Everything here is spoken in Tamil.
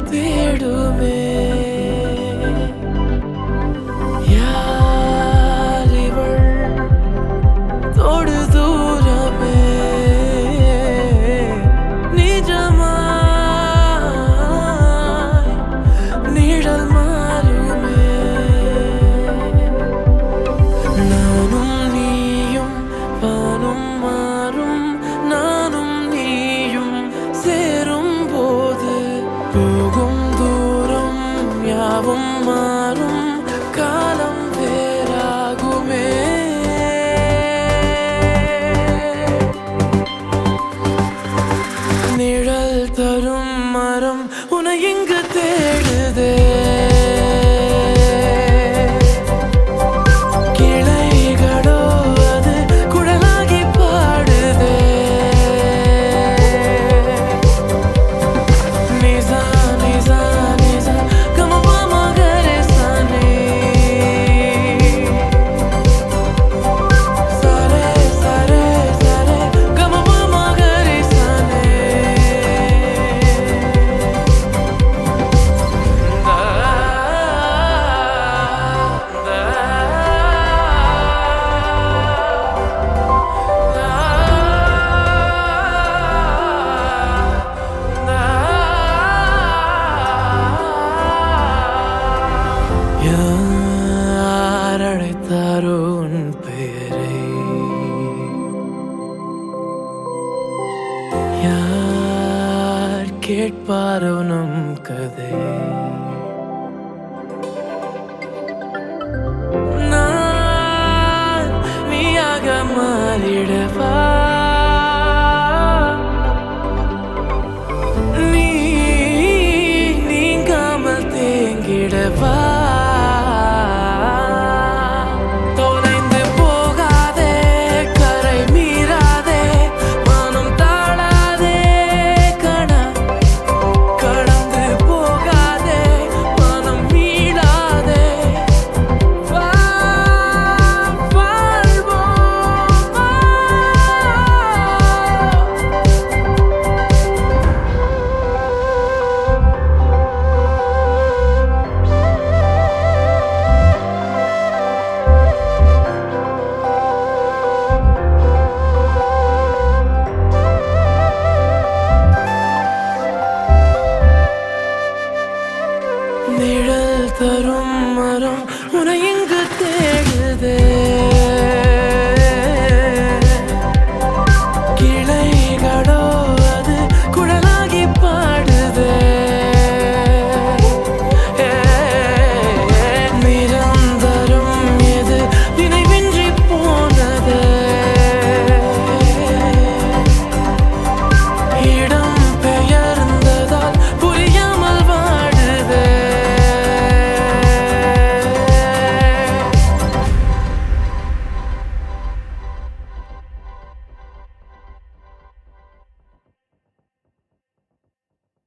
தேடுமே யார் இவள் தொடு தூரமே நிஜமாய் நிழல் மாறுமே நானும் நீயும் வானும் மாறும் நானும் நீயும் சேரும் போது போகும் தூரம் யாவும் மாறும் காலம் வேறாகுமே நிழல் தரும் மரம் உன்னை இங்கு தேடுதே கிளைகளோ அது குழலாகி பாடுதே நிசா நிசா நிசா கமபா மகரே சனி சரே சரே சரே கமபா மகரே சனி யார் அழைத்தாரோ உன் பெயரை யார் கேட்பாரோ நம் கதை